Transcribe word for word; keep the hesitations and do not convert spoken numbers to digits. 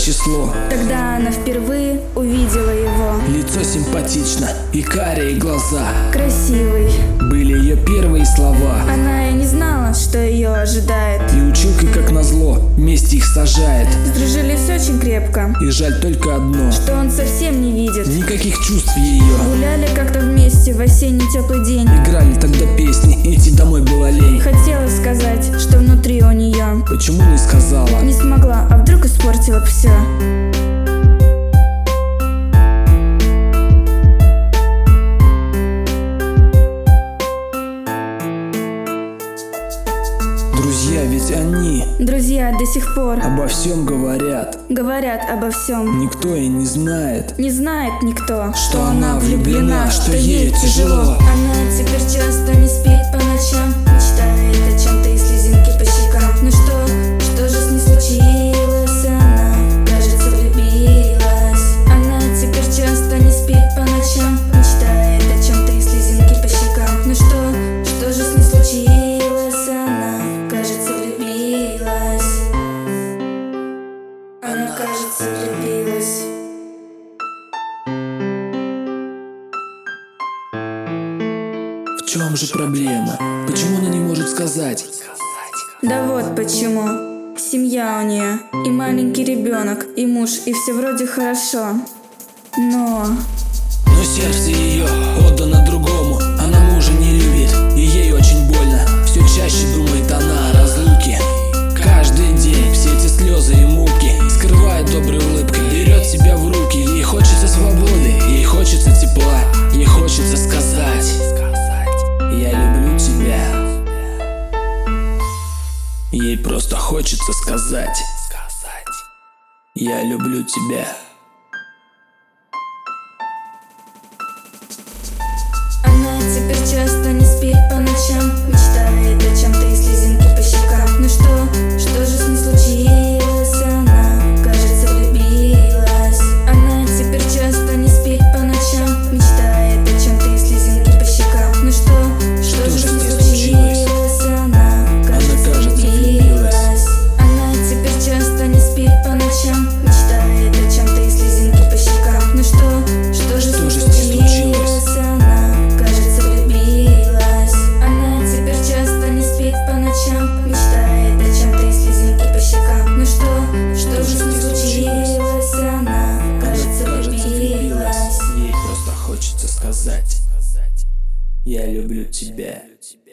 число. Тогда она впервые увидела его. Лицо симпатично и карие глаза. Красивый. Были ее первые слова. Она и не знала, что ее ожидает. И училка, как назло, вместе их сажает. Сдружились очень крепко. И жаль только одно, что он совсем не видит никаких чувств ее. Гуляли как-то вместе в осенний теплый день. Играли тогда песни, идти домой было лень. Хотела сказать, что внутри у нее. Почему не сказала? Не смогла, а вдруг испортила все. Друзья, ведь они Друзья до сих пор обо всем говорят. Говорят обо всем. Никто и не знает, Не знает никто, что она влюблена, что ей тяжело. Она теперь часто не спит по ночам, мечтает о чем-то и слезинки по щекам. Ну что, что же с ней случилось? Она, кажется, влюбилась. Она теперь часто не спит по ночам, мечтает о чем-то и слезинки по щекам. Ну что, что же с ней случилось? Она, кажется, влюбилась. Она, кажется, влюбилась. В чем же проблема? Почему она не может сказать? Да вот почему. Семья у нее, и маленький ребенок, и муж, и все вроде хорошо. Но... Но сердце ее отдано другому. Она мужа не любит, и ей очень больно. Все чаще думает она о разлуке. Каждый день все эти слезы и муки скрывает доброй улыбкой, берет себя в руки. Ей хочется свободы, ей хочется тепла, ей хочется сказать: я люблю тебя. Ей просто хочется сказать: я люблю тебя. Она теперь часто не спит по ночам, мечтает о чем-то и слезинки по щекам. Ну что, что же с ней случилось? Она, кажется, влюбилась. Она теперь часто не спит по ночам, мечтает о чем-то и слезинки по щекам. Ну что, что же с ней случилось? Она, кажется, влюбилась. Она теперь часто не спит по ночам, мечтает о чем-то и слезинки по щекам. Ну что, что же с ней случилось? Она, кажется, влюбилась. Она теперь часто не спит по ночам, мечтает о чем-то и слезинки по щекам. Ну что, что же с ней случилось? Она, кажется, влюбилась. Ей просто хочется сказать: я люблю тебя.